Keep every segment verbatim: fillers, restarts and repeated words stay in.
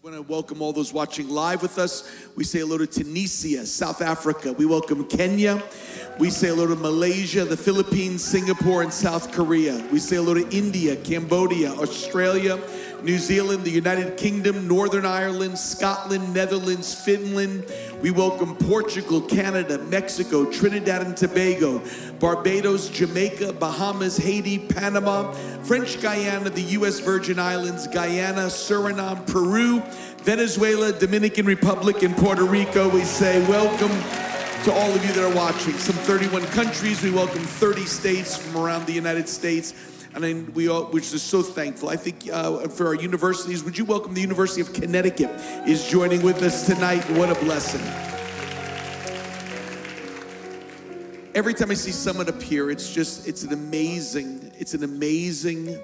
We want to welcome all those watching live with us. We say hello to Tunisia, South Africa. We welcome Kenya. We say hello to Malaysia, the Philippines, Singapore, and South Korea. We say hello to India, Cambodia, Australia, New Zealand, the United Kingdom, Northern Ireland, Scotland, Netherlands, Finland. We welcome Portugal, Canada, Mexico, Trinidad and Tobago, Barbados, Jamaica, Bahamas, Haiti, Panama, French Guiana, the U S Virgin Islands, Guyana, Suriname, Peru, Venezuela, Dominican Republic, and Puerto Rico. We say welcome to all of you that are watching. Some thirty-one countries. We welcome thirty states from around the United States. And then we all, which is so thankful. I think uh, for our universities, would you welcome the University of Connecticut is joining with us tonight. What a blessing. Every time I see someone up here, it's just, it's an amazing, it's an amazing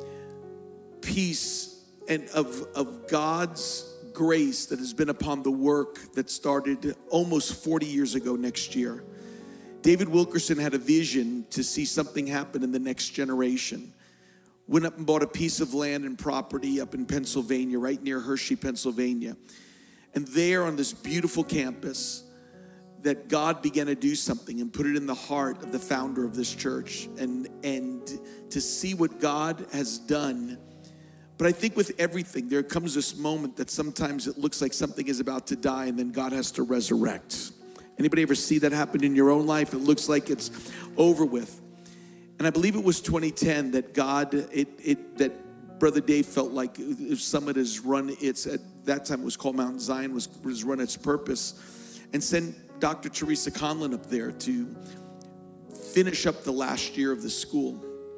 piece and of, of God's grace that has been upon the work that started almost forty years ago next year. David Wilkerson had a vision to see something happen in the next generation. Went up and bought a piece of land and property up in Pennsylvania, right near Hershey, Pennsylvania. And there on this beautiful campus, that God began to do something and put it in the heart of the founder of this church. And, and to see what God has done. But I think with everything, there comes this moment that sometimes it looks like something is about to die and then God has to resurrect. Anybody ever see that happen in your own life? It looks like it's over with. And I believe it was twenty ten that God, it, it that Brother Dave felt like Summit has run its, at that time it was called Mount Zion, was, was run its purpose, and sent Doctor Teresa Conlon up there to finish up the last year of the school.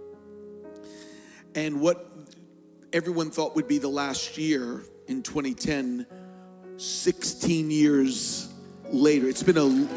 And what everyone thought would be the last year in twenty ten, sixteen years later. It's been a,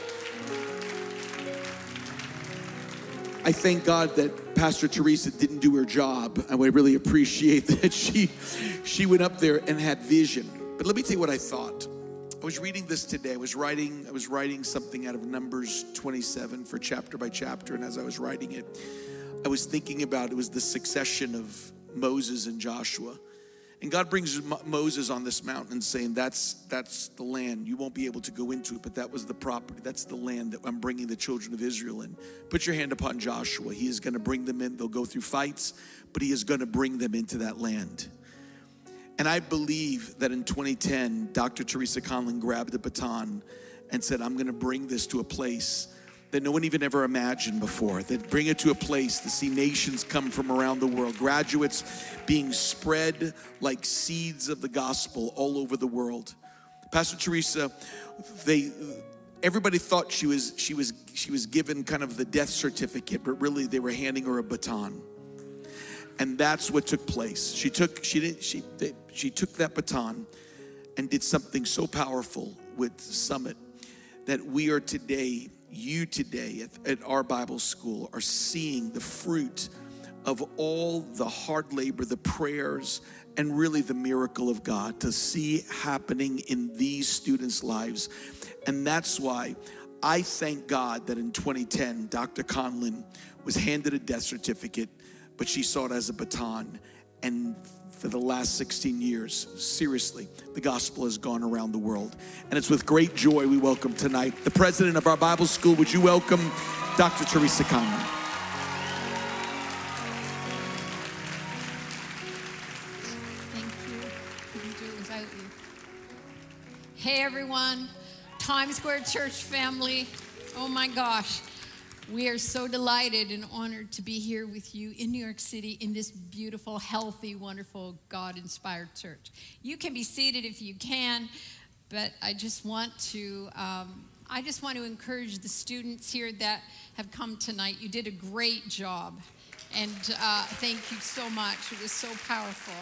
I thank God that Pastor Teresa didn't do her job. I really appreciate that she, she went up there and had vision. But let me tell you what I thought. I was reading this today. I was writing, I was writing something out of Numbers twenty-seven for chapter by chapter. And as I was writing it, I was thinking about, it was the succession of Moses and Joshua. And God brings Moses on this mountain saying, that's, that's the land. You won't be able to go into it, but that was the property. That's the land that I'm bringing the children of Israel in. Put your hand upon Joshua. He is going to bring them in. They'll go through fights, but he is going to bring them into that land. And I believe that in twenty ten, Doctor Teresa Conlon grabbed the baton and said, I'm going to bring this to a place that no one even ever imagined before, that bring it to a place to see nations come from around the world, graduates being spread like seeds of the gospel all over the world. Pastor Teresa, they, everybody thought she was, she was, she was given kind of the death certificate, but really they were handing her a baton. And that's what took place. She took, she didn't, she, they, she took that baton and did something so powerful with Summit that we are today, you today at, at our Bible school are seeing the fruit of all the hard labor, the prayers, and really the miracle of God to see happening in these students' lives. And that's why I thank God that in twenty ten, Doctor Conlon was handed a death certificate, but she saw it as a baton. And for the last sixteen years, seriously, the gospel has gone around the world. And it's with great joy we welcome tonight the president of our Bible school. Would you welcome Doctor Teresa Conlon? Thank you. Couldn't do it without you. Hey everyone, Times Square Church family. Oh my gosh. We are so delighted and honored to be here with you in New York City in this beautiful, healthy, wonderful, God-inspired church. You can be seated if you can, but I just want to, um, I just want to encourage the students here that have come tonight. You did a great job, and uh, thank you so much. It was so powerful.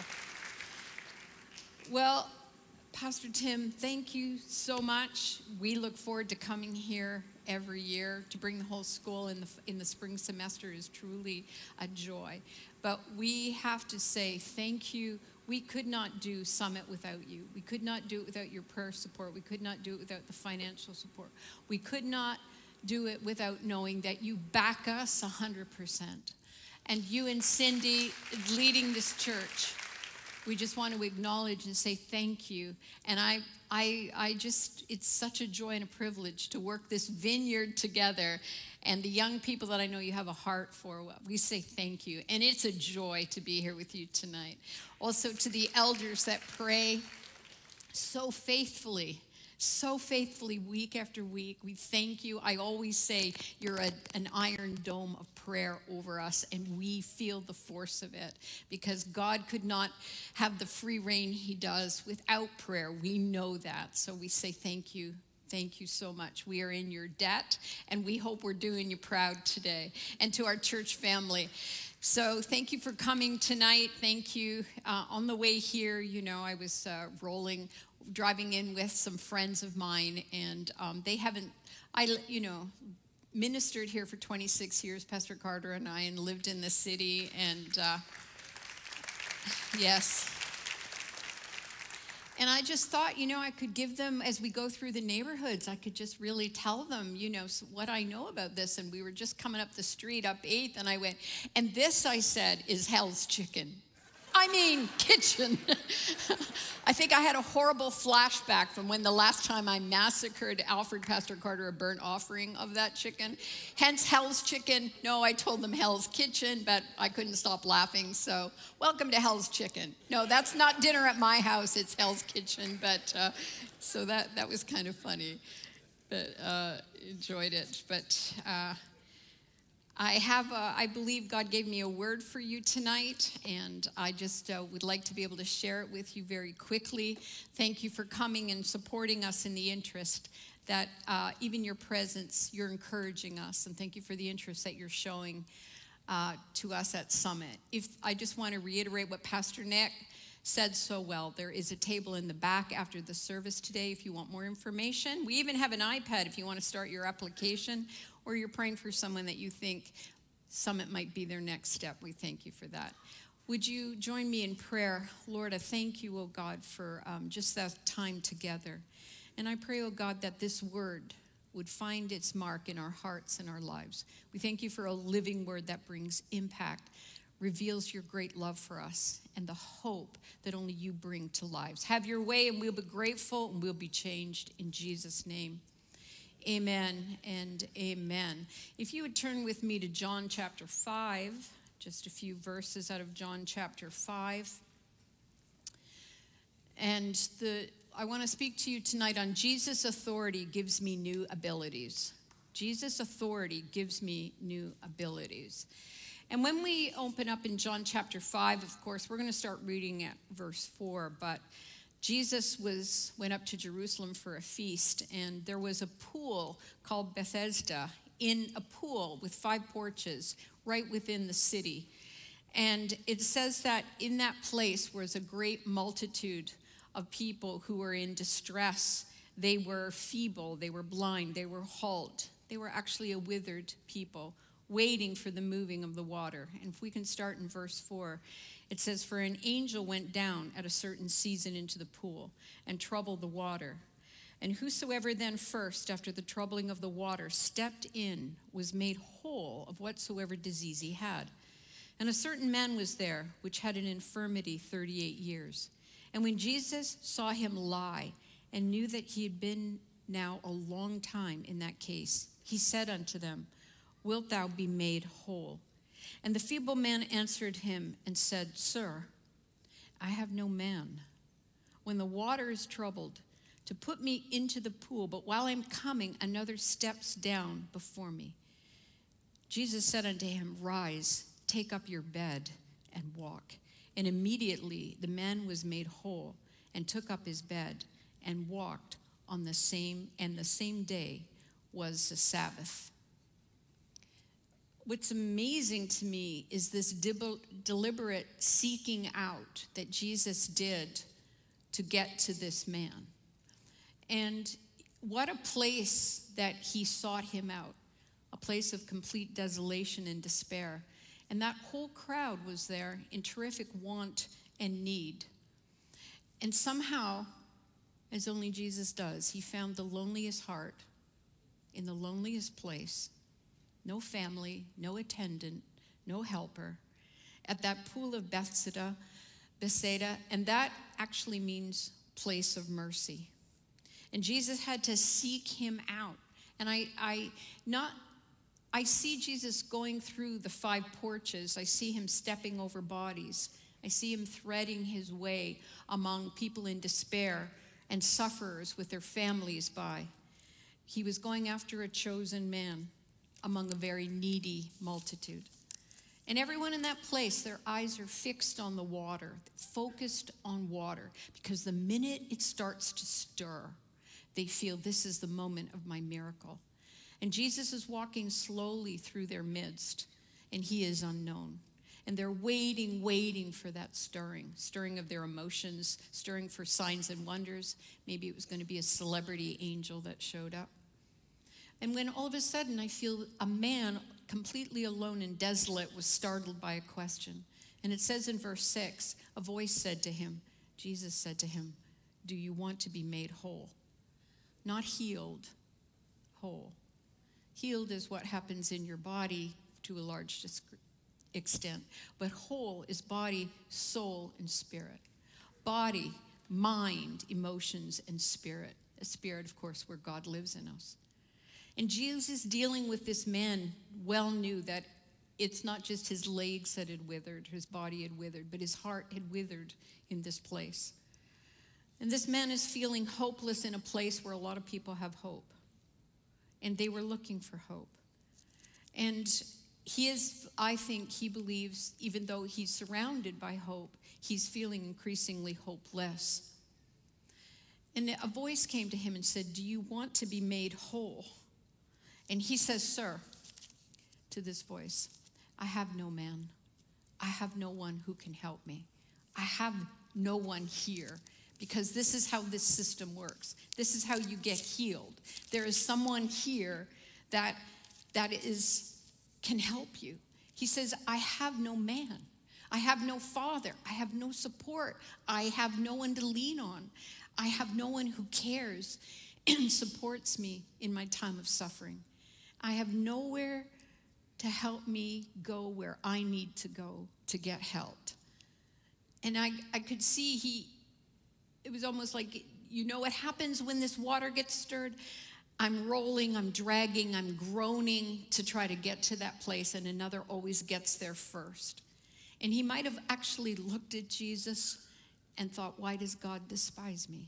Well, Pastor Tim, thank you so much. We look forward to coming here every year. To bring the whole school in the in the spring semester is truly a joy. But we have to say thank you. We could not do Summit without you. We could not do it without your prayer support. We could not do it without the financial support. We could not do it without knowing that you back us one hundred percent. And you and Cindy leading this church. we just want to acknowledge and say thank you. And I, I, I just, it's such a joy and a privilege to work this vineyard together. And the young people that I know you have a heart for, we say thank you. And it's a joy to be here with you tonight. Also to the elders that pray so faithfully, so faithfully week after week. We thank you. I always say you're a, an iron dome of prayer over us, and we feel the force of it because God could not have the free reign he does without prayer. We know that. So we say thank you. Thank you so much. We are in your debt, and we hope we're doing you proud today. And to our church family, so thank you for coming tonight. Thank you. Uh, on the way here, you know, I was uh, rolling, driving in with some friends of mine, and um, they haven't, I, you know, ministered here for twenty-six years, Pastor Carter and I, and lived in the city, and uh, yes. And I just thought, you know, I could give them, as we go through the neighborhoods, I could just really tell them, you know, what I know about this. And we were just coming up the street, up eighth, and I went, and this, I said, is Hell's Chicken. I mean, kitchen. I think I had a horrible flashback from when the last time I massacred Alfred Pastor Carter a burnt offering of that chicken. Hence, Hell's Chicken. No, I told them Hell's Kitchen, but I couldn't stop laughing. So, welcome to Hell's Chicken. No, that's not dinner at my house. It's Hell's Kitchen. But uh, so that that was kind of funny. But uh, enjoyed it. But. Uh, I have, a, I believe God gave me a word for you tonight, and I just uh, would like to be able to share it with you very quickly. Thank you for coming and supporting us in the interest that uh, even your presence, you're encouraging us, and thank you for the interest that you're showing uh, to us at Summit. If I just want to reiterate what Pastor Nick said so well. There is a table in the back after the service today if you want more information. We even have an iPad if you want to start your application, or you're praying for someone that you think Summit might be their next step. We thank you for that. Would you join me in prayer? Lord, I thank you, oh God, for um, just that time together. And I pray, oh God, that this word would find its mark in our hearts and our lives. We thank you for a living word that brings impact, reveals your great love for us, and the hope that only you bring to lives. Have your way, and we'll be grateful, and we'll be changed in Jesus' name. Amen and amen. If you would turn with me to John chapter five, just a few verses out of John chapter five. And the I want to speak to you tonight on Jesus' authority gives me new abilities. Jesus' authority gives me new abilities. And when we open up in John chapter five, of course, we're going to start reading at verse four, but Jesus was went up to Jerusalem for a feast, and there was a pool called Bethesda, in a pool with five porches right within the city. And it says that in that place was a great multitude of people who were in distress. They were feeble, they were blind, they were halt. They were actually a withered people, waiting for the moving of the water. And if we can start in verse four, it says, "For an angel went down at a certain season into the pool and troubled the water. And whosoever then first, after the troubling of the water, stepped in, was made whole of whatsoever disease he had. And a certain man was there, which had an infirmity thirty-eight years. And when Jesus saw him lie, and knew that he had been now a long time in that case, he said unto them, Wilt thou be made whole? And the feeble man answered him and said, Sir, I have no man, when the water is troubled, to put me into the pool, but while I'm coming, another steps down before me. Jesus said unto him, Rise, take up your bed, and walk. And immediately the man was made whole, and took up his bed, and walked on the same, and the same day was the Sabbath." What's amazing to me is this deliberate seeking out that Jesus did to get to this man. And what a place that he sought him out, a place of complete desolation and despair. And that whole crowd was there in terrific want and need. And somehow, as only Jesus does, he found the loneliest heart in the loneliest place. No family, no attendant, no helper. At that pool of Bethesda, Bethsaida, and that actually means place of mercy. And Jesus had to seek him out. And I, I not, I see Jesus going through the five porches. I see him stepping over bodies. I see him threading his way among people in despair and sufferers with their families by. He was going after a chosen man among a very needy multitude. And everyone in that place, their eyes are fixed on the water, focused on water, because the minute it starts to stir, they feel this is the moment of my miracle. And Jesus is walking slowly through their midst, and he is unknown. And they're waiting, waiting for that stirring, stirring of their emotions, stirring for signs and wonders. Maybe it was going to be a celebrity angel that showed up. And when all of a sudden I feel a man completely alone and desolate was startled by a question. And it says in verse six, a voice said to him, Jesus said to him, do you want to be made whole? Not healed, whole. Healed is what happens in your body to a large extent. But whole is body, soul, and spirit. Body, mind, emotions, and spirit. A spirit, of course, where God lives in us. And Jesus, dealing with this man, well knew that it's not just his legs that had withered, his body had withered, but his heart had withered in this place. And this man is feeling hopeless in a place where a lot of people have hope. And they were looking for hope. And he is, I think, he believes, even though he's surrounded by hope, he's feeling increasingly hopeless. And a voice came to him and said, do you want to be made whole? And he says, sir, to this voice, I have no man. I have no one who can help me. I have no one here, because this is how this system works. This is how you get healed. There is someone here that, that is, can help you. He says, I have no man. I have no father. I have no support. I have no one to lean on. I have no one who cares and supports me in my time of suffering. I have nowhere to help me go where I need to go to get helped. And I, I could see he, it was almost like, you know what happens when this water gets stirred? I'm rolling, I'm dragging, I'm groaning to try to get to that place, and another always gets there first. And he might have actually looked at Jesus and thought, why does God despise me?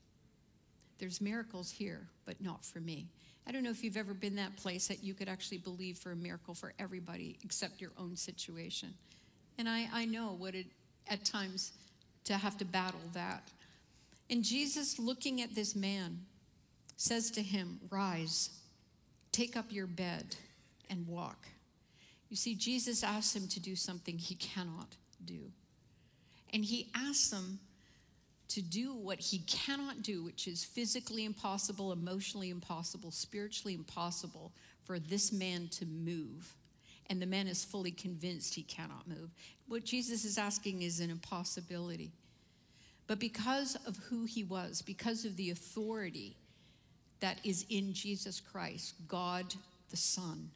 There's miracles here, but not for me. I don't know if you've ever been that place that you could actually believe for a miracle for everybody except your own situation. And I, I know what it, at times, to have to battle that. And Jesus, looking at this man, says to him, rise, take up your bed and walk. You see, Jesus asks him to do something he cannot do. And he asks him to do what he cannot do, which is physically impossible, emotionally impossible, spiritually impossible, for this man to move. And the man is fully convinced he cannot move. What Jesus is asking is an impossibility. But because of who he was, because of the authority that is in Jesus Christ, God the Son,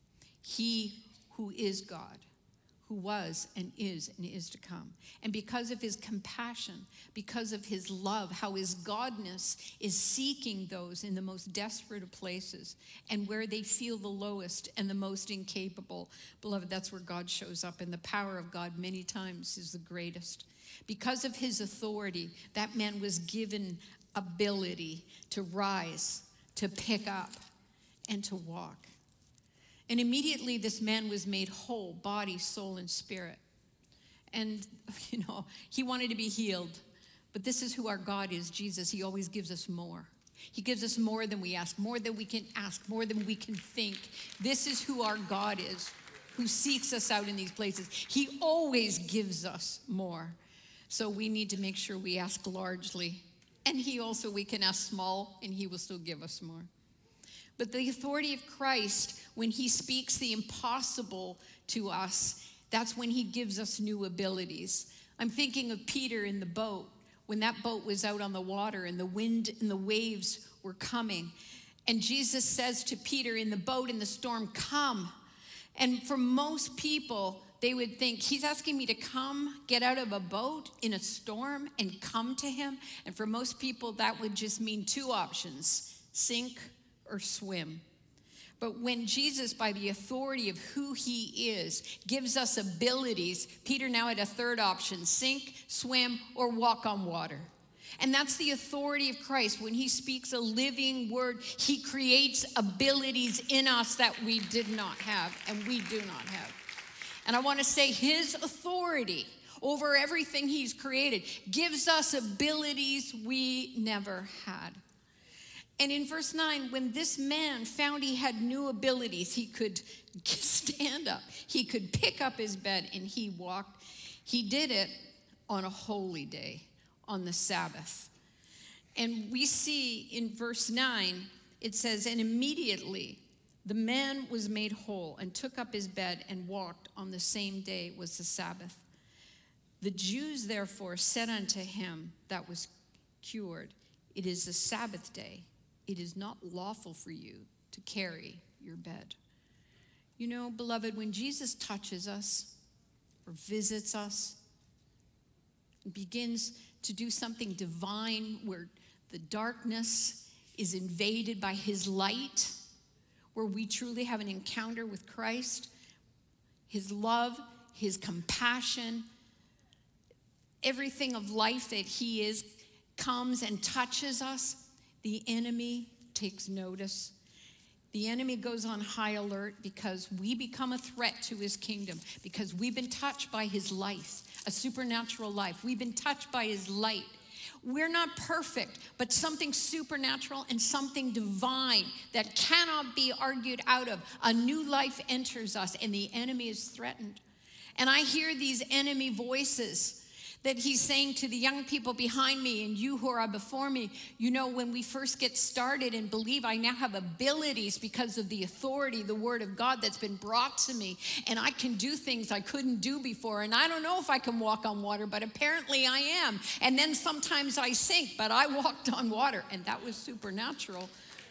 he who is God, who was and is and is to come. And because of his compassion, because of his love, how his godness is seeking those in the most desperate of places and where they feel the lowest and the most incapable. Beloved, that's where God shows up, and the power of God many times is the greatest. Because of his authority, that man was given ability to rise, to pick up, and to walk. And immediately this man was made whole, body, soul, and spirit. And, you know, he wanted to be healed. But this is who our God is, Jesus. He always gives us more. He gives us more than we ask, more than we can ask, more than we can think. This is who our God is, who seeks us out in these places. He always gives us more. So we need to make sure we ask largely. And he also, we can ask small, and he will still give us more. But the authority of Christ, when he speaks the impossible to us, that's when he gives us new abilities. I'm thinking of Peter in the boat, when that boat was out on the water and the wind and the waves were coming. And Jesus says to Peter in the boat in the storm, come. And for most people, they would think, he's asking me to come, get out of a boat in a storm and come to him. And for most people, that would just mean two options, sink or swim. But when Jesus, by the authority of who he is, gives us abilities, Peter now had a third option, sink, swim, or walk on water. And that's the authority of Christ. When he speaks a living word, he creates abilities in us that we did not have and we do not have. And I want to say his authority over everything he's created gives us abilities we never had. And in verse nine, when this man found he had new abilities, he could stand up, he could pick up his bed, and he walked. He did it on a holy day, on the Sabbath. And we see in verse nine, it says, and immediately the man was made whole and took up his bed and walked. On the same day was the Sabbath. The Jews therefore said unto him that was cured, it is the Sabbath day. It is not lawful for you to carry your bed. You know, beloved, when Jesus touches us or visits us, and begins to do something divine where the darkness is invaded by his light, where we truly have an encounter with Christ, his love, his compassion, everything of life that he is comes and touches us, the enemy takes notice. The enemy goes on high alert because we become a threat to his kingdom, because we've been touched by his life, a supernatural life. We've been touched by his light. We're not perfect, but something supernatural and something divine that cannot be argued out of. A new life enters us, and the enemy is threatened. And I hear these enemy voices that he's saying to the young people behind me and you who are before me, you know, when we first get started and believe, I now have abilities because of the authority, the word of God that's been brought to me. And I can do things I couldn't do before. And I don't know if I can walk on water, but apparently I am. And then sometimes I sink, but I walked on water, and that was supernatural.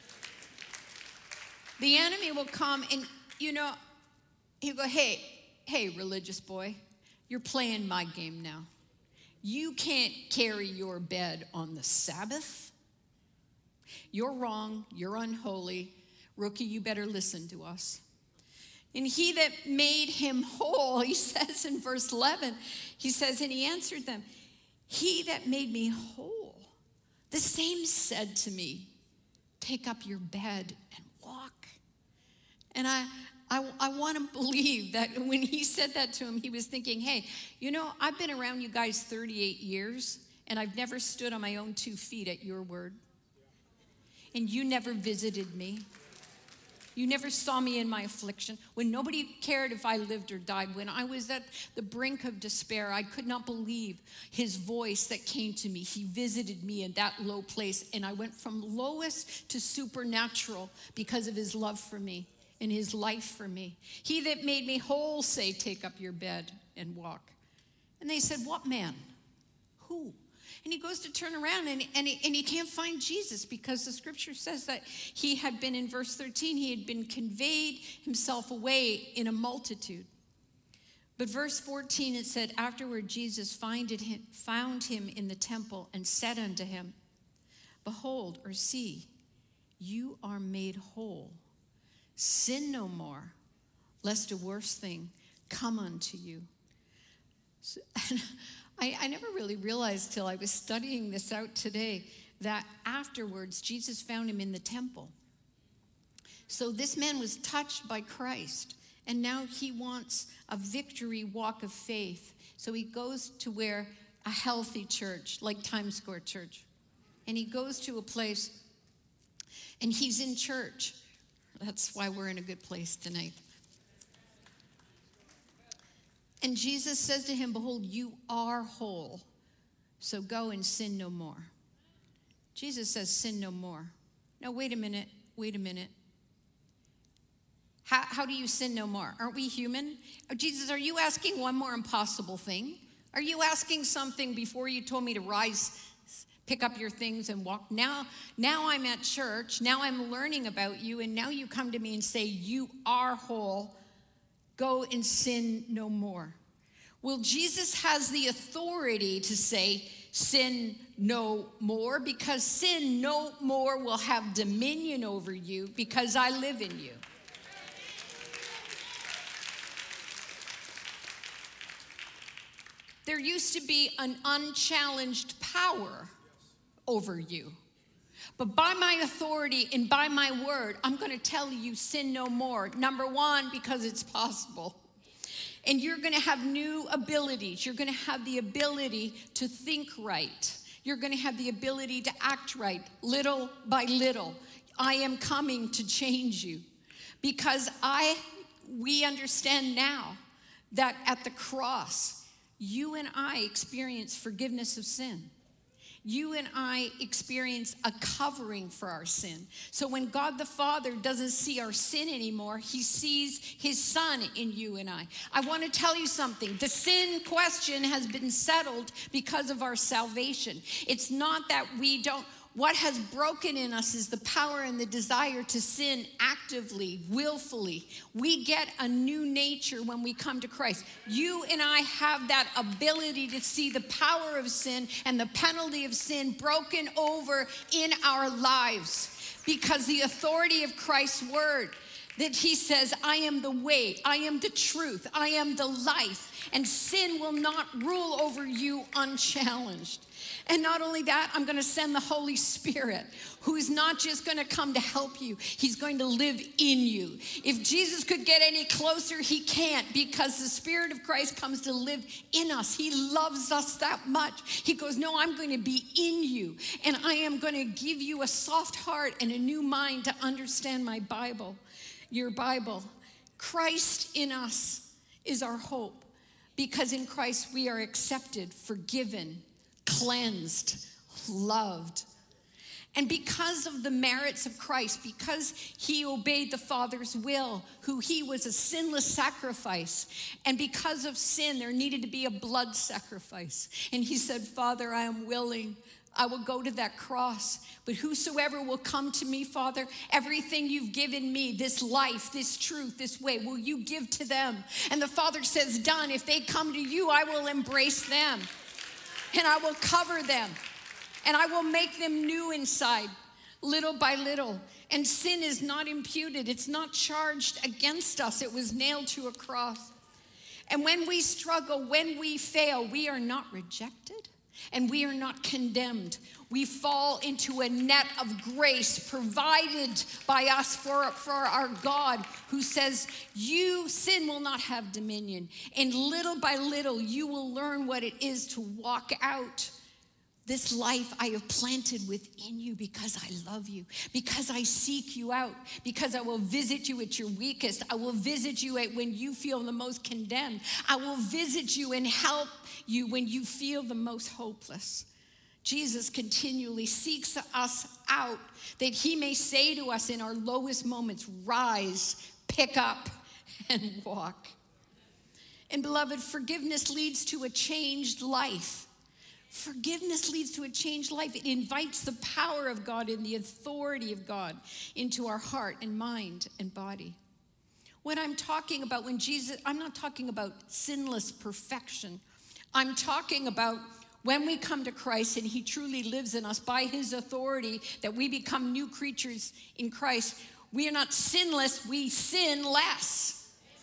The enemy will come and, you know, he'll go, hey, hey, religious boy, you're playing my game now. You can't carry your bed on the Sabbath. You're wrong. You're unholy. Rookie, you better listen to us. And he that made him whole, he says in verse eleven, he says, and he answered them, he that made me whole, the same said to me, take up your bed and walk. And I, I, I want to believe that when he said that to him, he was thinking, hey, you know, I've been around you guys thirty-eight years, and I've never stood on my own two feet at your word. And you never visited me. You never saw me in my affliction. When nobody cared if I lived or died, when I was at the brink of despair, I could not believe his voice that came to me. He visited me in that low place, and I went from lowest to supernatural because of his love for me and his life for me. He that made me whole, say, take up your bed and walk. And they said, what man? Who? And he goes to turn around, and, and, he, and he can't find Jesus, because the scripture says that he had been, in verse thirteen, he had been conveyed himself away in a multitude. But verse fourteen, it said, afterward Jesus finded him, found him in the temple and said unto him, behold, or see, you are made whole. Sin no more, lest a worse thing come unto you. So, I, I never really realized till I was studying this out today that afterwards Jesus found him in the temple. So this man was touched by Christ, and now he wants a victory walk of faith. So he goes to where a healthy church, like Times Square Church, and he goes to a place, and he's in church. That's why we're in a good place tonight. And Jesus says to him, behold, you are whole, so go and sin no more. Jesus says, sin no more. No, wait a minute, wait a minute. How, how do you sin no more? Aren't we human? Oh, Jesus, are you asking one more impossible thing? Are you asking something before you told me to rise, pick up your things and walk? Now, now I'm at church, now I'm learning about you, and now you come to me and say, you are whole. go and sin no more. Well, Jesus has the authority to say, sin no more, because sin no more will have dominion over you because I live in you. There used to be an unchallenged power over you. But by my authority and by my word, I'm going to tell you, sin no more. Number one, because it's possible. And you're going to have new abilities. You're going to have the ability to think right. You're going to have the ability to act right, little by little. I am coming to change you. Because I, we understand now that at the cross, you and I experience forgiveness of sin. You and I experience a covering for our sin. So when God the Father doesn't see our sin anymore, he sees his Son in you and I. I want to tell you something. The sin question has been settled because of our salvation. It's not that we don't. What has broken in us is the power and the desire to sin actively, willfully. We get a new nature when we come to Christ. You and I have that ability to see the power of sin and the penalty of sin broken over in our lives because the authority of Christ's word, that he says, I am the way, I am the truth, I am the life, and sin will not rule over you unchallenged. And not only that, I'm going to send the Holy Spirit, who is not just going to come to help you. He's going to live in you. If Jesus could get any closer, he can't, because the Spirit of Christ comes to live in us. He loves us that much. He goes, no, I'm going to be in you, and I am going to give you a soft heart and a new mind to understand my Bible, your Bible. Christ in us is our hope, because in Christ we are accepted, forgiven, cleansed, loved. And because of the merits of Christ, because he obeyed the Father's will, who he was a sinless sacrifice, and because of sin, there needed to be a blood sacrifice. And he said, Father, I am willing. I will go to that cross. But whosoever will come to me, Father, everything you've given me, this life, this truth, this way, will you give to them? And the Father says, done. If they come to you, I will embrace them. And I will cover them. And I will make them new inside, little by little. And sin is not imputed. It's not charged against us. It was nailed to a cross. And when we struggle, when we fail, we are not rejected and we are not condemned. We fall into a net of grace provided by us for, for our God, who says, you, sin will not have dominion. And little by little, you will learn what it is to walk out this life I have planted within you, because I love you, because I seek you out, because I will visit you at your weakest. I will visit you at when you feel the most condemned. I will visit you and help you when you feel the most hopeless. Jesus continually seeks us out that he may say to us in our lowest moments, rise, pick up, and walk. And beloved, forgiveness leads to a changed life. Forgiveness leads to a changed life. It invites the power of God and the authority of God into our heart and mind and body. When I'm talking about when Jesus, I'm not talking about sinless perfection. I'm talking about when we come to Christ and he truly lives in us by his authority, that we become new creatures in Christ. We are not sinless, we sin less.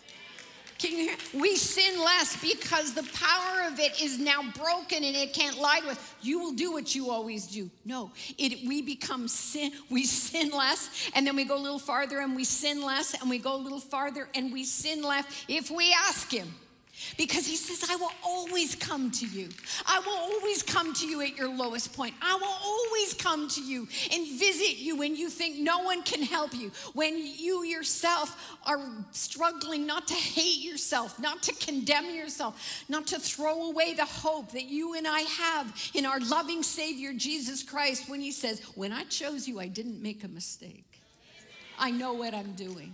Can you hear? We sin less because the power of it is now broken and it can't lie to us. You will do what you always do. No, it, we become sin. We sin less, and then we go a little farther and we sin less, and we go a little farther and we sin less if we ask him. Because he says, I will always come to you. I will always come to you at your lowest point. I will always come to you and visit you when you think no one can help you. When you yourself are struggling not to hate yourself, not to condemn yourself, not to throw away the hope that you and I have in our loving Savior, Jesus Christ, when he says, when I chose you, I didn't make a mistake. I know what I'm doing.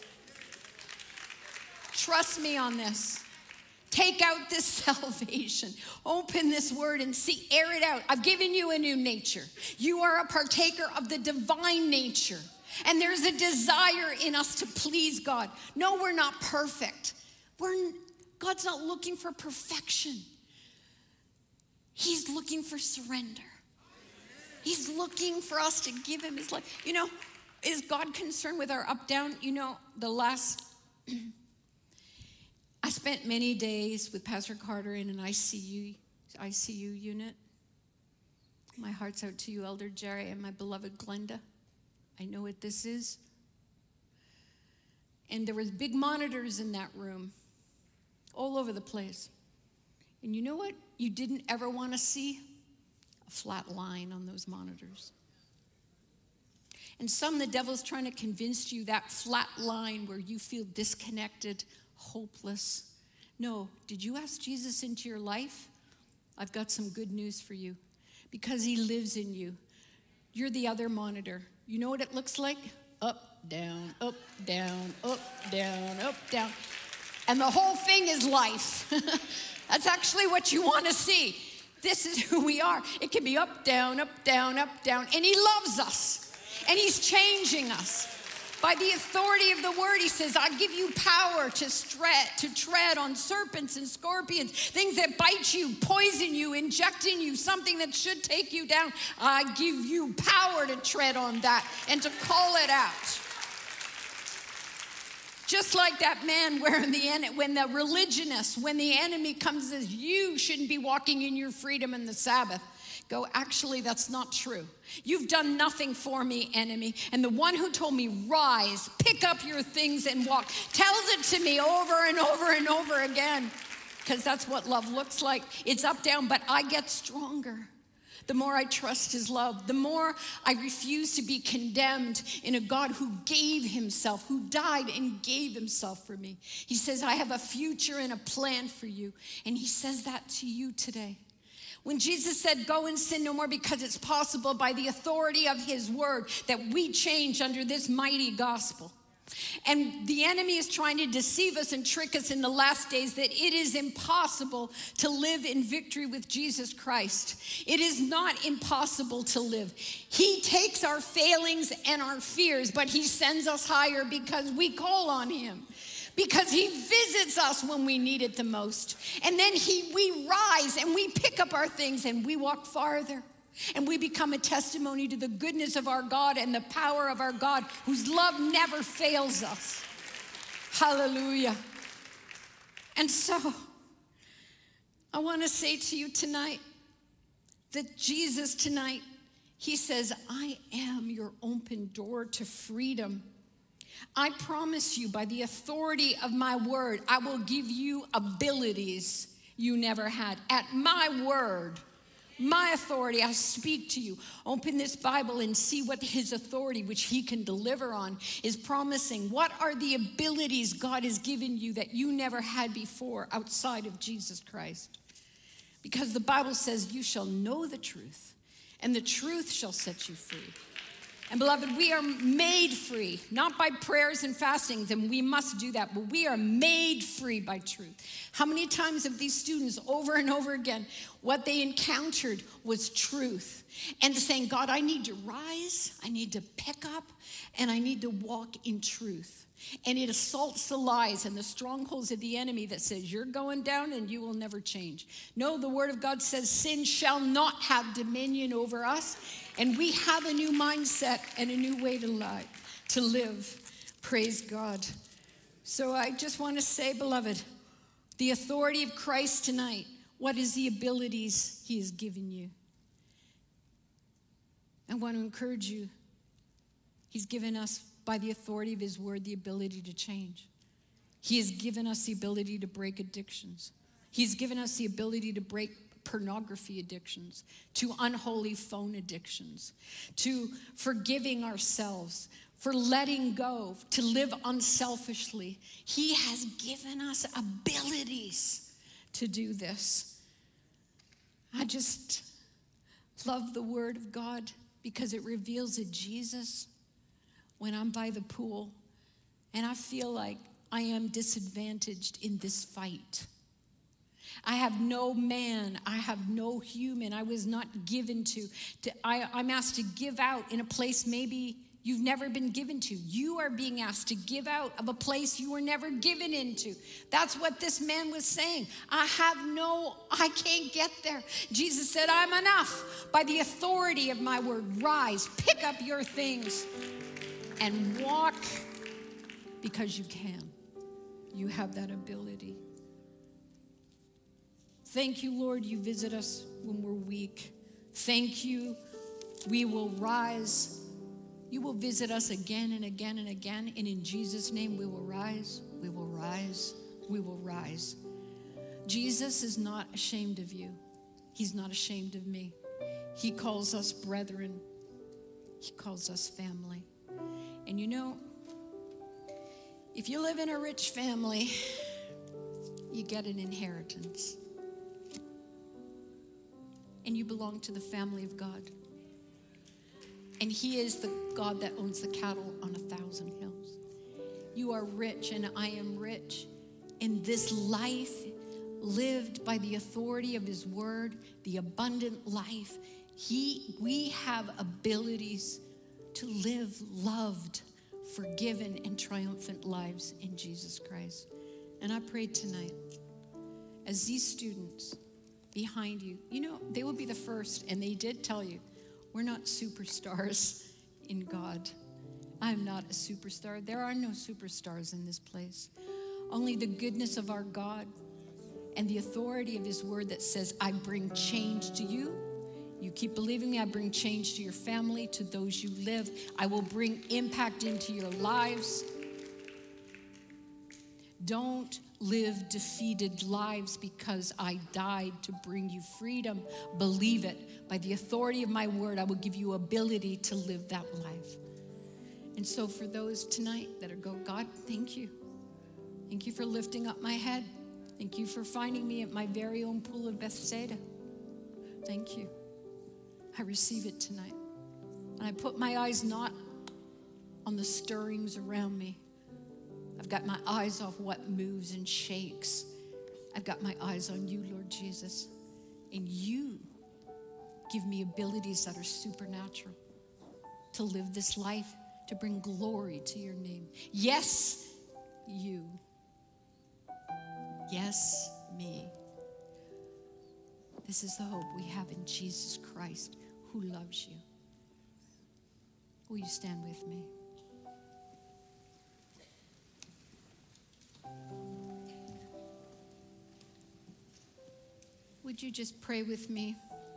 Trust me on this. Take out this salvation. Open this word and see, air it out. I've given you a new nature. You are a partaker of the divine nature. And there's a desire in us to please God. No, we're not perfect. We're, God's not looking for perfection. He's looking for surrender. He's looking for us to give him his life. You know, is God concerned with our up, down? You know, the last, I spent many days with Pastor Carter in an I C U, I C U unit. My heart's out to you, Elder Jerry, and my beloved Glenda. I know what this is. And there was big monitors in that room, all over the place. And you know what you didn't ever want to see? A flat line on those monitors. And some, the devil's trying to convince you that flat line where you feel disconnected, hopeless. No, did you ask Jesus into your life? I've got some good news for you. Because he lives in you. You're the other monitor. You know what it looks like? Up, down, up, down, up, down, up, down. And the whole thing is life. That's actually what you want to see. This is who we are. It can be up, down, up, down, up, down. And he loves us. And he's changing us. By the authority of the word, he says, I give you power to tread, to tread on serpents and scorpions, things that bite you, poison you, injecting you, something that should take you down. I give you power to tread on that and to call it out. Just like that man where in the end, when the religionist, when the enemy comes and says, you shouldn't be walking in your freedom in the Sabbath. Go, actually, that's not true. You've done nothing for me, enemy. And the one who told me, rise, pick up your things and walk, tells it to me over and over and over again. Because that's what love looks like. It's up, down, but I get stronger. The more I trust his love, the more I refuse to be condemned in a God who gave himself, who died and gave himself for me. He says, I have a future and a plan for you. And he says that to you today. When Jesus said, go and sin no more, because it's possible by the authority of his word that we change under this mighty gospel. And the enemy is trying to deceive us and trick us in the last days that it is impossible to live in victory with Jesus Christ. It is not impossible to live. He takes our failings and our fears, but he sends us higher because we call on him. Because he visits us when we need it the most. And then he, we rise and we pick up our things and we walk farther. And we become a testimony to the goodness of our God and the power of our God, whose love never fails us. Hallelujah. And so, I want to say to you tonight that Jesus tonight, he says, I am your open door to freedom. I promise you, by the authority of my word, I will give you abilities you never had. At my word, my authority, I speak to you. Open this Bible and see what his authority, which he can deliver on, is promising. What are the abilities God has given you that you never had before outside of Jesus Christ? Because the Bible says you shall know the truth, and the truth shall set you free. And beloved, we are made free, not by prayers and fastings, and we must do that, but we are made free by truth. How many times have these students over and over again, what they encountered was truth. And saying, God, I need to rise, I need to pick up, and I need to walk in truth. And it assaults the lies and the strongholds of the enemy that says you're going down and you will never change. No, the word of God says sin shall not have dominion over us. And we have a new mindset and a new way to lie, to live. Praise God. So I just want to say, beloved, the authority of Christ tonight, what is the abilities he has given you? I want to encourage you. He's given us, by the authority of his word, the ability to change. He has given us the ability to break addictions. He's given us the ability to break pornography addictions, to unholy phone addictions, to forgiving ourselves, for letting go, to live unselfishly. He has given us abilities to do this. I just love the word of God because it reveals a Jesus when I'm by the pool and I feel like I am disadvantaged in this fight. I have no man, I have no human, I was not given to. to I, I'm asked to give out in a place maybe you've never been given to. You are being asked to give out of a place you were never given into. That's what this man was saying. I have no, I can't get there. Jesus said, I'm enough. By the authority of my word, rise, pick up your things, and walk, because you can. You have that ability. Thank you, Lord, you visit us when we're weak. Thank you, we will rise. You will visit us again and again and again. And in Jesus' name, we will rise, we will rise, we will rise. Jesus is not ashamed of you. He's not ashamed of me. He calls us brethren. He calls us family. And you know, if you live in a rich family, you get an inheritance. And you belong to the family of God. And he is the God that owns the cattle on a thousand hills. You are rich and I am rich. In this life lived by the authority of his word, the abundant life, he, we have abilities to live loved, forgiven, and triumphant lives in Jesus Christ. And I pray tonight, as these students behind you, you know, they will be the first, and they did tell you, we're not superstars in God. I'm not a superstar. There are no superstars in this place. Only the goodness of our God and the authority of his word that says, I bring change to you. You keep believing me, I bring change to your family, to those you live. I will bring impact into your lives. Don't live defeated lives because I died to bring you freedom. Believe it. By the authority of my word, I will give you ability to live that life. And so for those tonight that are going, God, thank you. Thank you for lifting up my head. Thank you for finding me at my very own pool of Bethsaida. Thank you. I receive it tonight. And I put my eyes not on the stirrings around me. I've got my eyes off what moves and shakes. I've got my eyes on you, Lord Jesus. And you give me abilities that are supernatural to live this life, to bring glory to your name. Yes, you. Yes, me. This is the hope we have in Jesus Christ, who loves you. Will you stand with me? Would you just pray with me?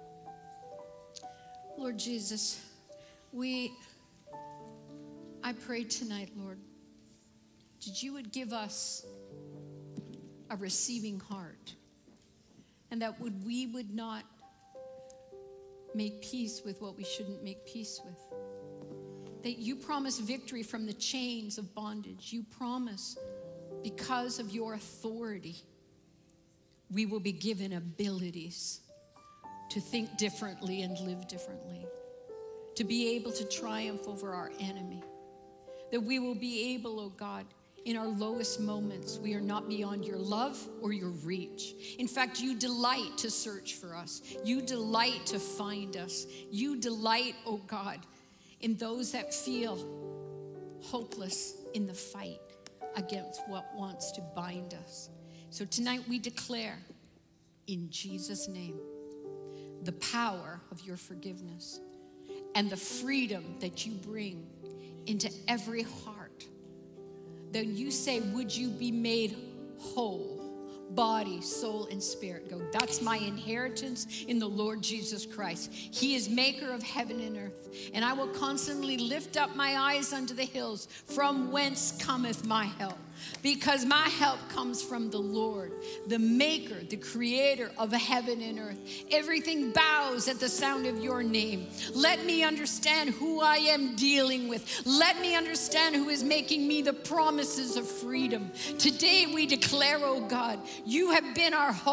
Lord Jesus, we, I pray tonight, Lord, that you would give us a receiving heart, and that would we would not make peace with what we shouldn't make peace with. That you promise victory from the chains of bondage. You promise, because of your authority, we will be given abilities to think differently and live differently, to be able to triumph over our enemy. That we will be able, oh God, in our lowest moments, we are not beyond your love or your reach. In fact, you delight to search for us. You delight to find us. You delight, oh God, in those that feel hopeless in the fight against what wants to bind us. So tonight we declare, in Jesus' name, the power of your forgiveness and the freedom that you bring into every heart. Then you say, would you be made whole? Body, soul, and spirit. Go, that's my inheritance in the Lord Jesus Christ. He is maker of heaven and earth. And I will constantly lift up my eyes unto the hills, from whence cometh my help. Because my help comes from the Lord, the maker, the creator of heaven and earth. Everything bows at the sound of your name. Let me understand who I am dealing with. Let me understand who is making me the promises of freedom. Today we declare, oh God, you have been our hope.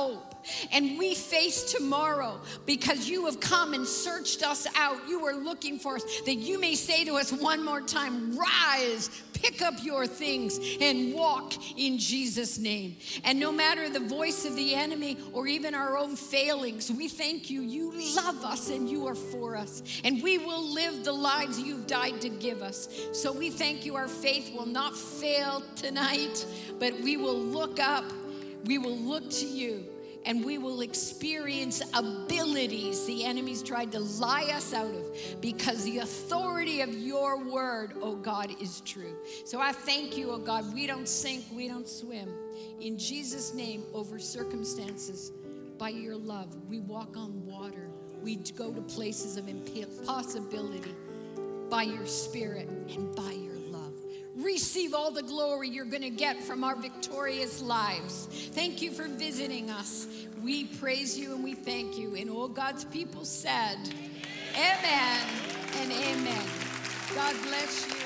And we face tomorrow because you have come and searched us out. You are looking for us, that you may say to us one more time, rise, pick up your things and walk in Jesus' name. And no matter the voice of the enemy or even our own failings, we thank you. You love us and you are for us. And we will live the lives you've died to give us. So we thank you. Our faith will not fail tonight, but we will look up. We will look to you. And we will experience abilities the enemy's tried to lie us out of, because the authority of your word, oh God, is true. So I thank you, oh God. We don't sink, we don't swim. In Jesus' name, over circumstances, by your love, we walk on water. We go to places of impossibility by your spirit and by your love. Receive all the glory you're going to get from our victorious lives. Thank you for visiting us. We praise you and we thank you. And all God's people said, amen and amen. God bless you.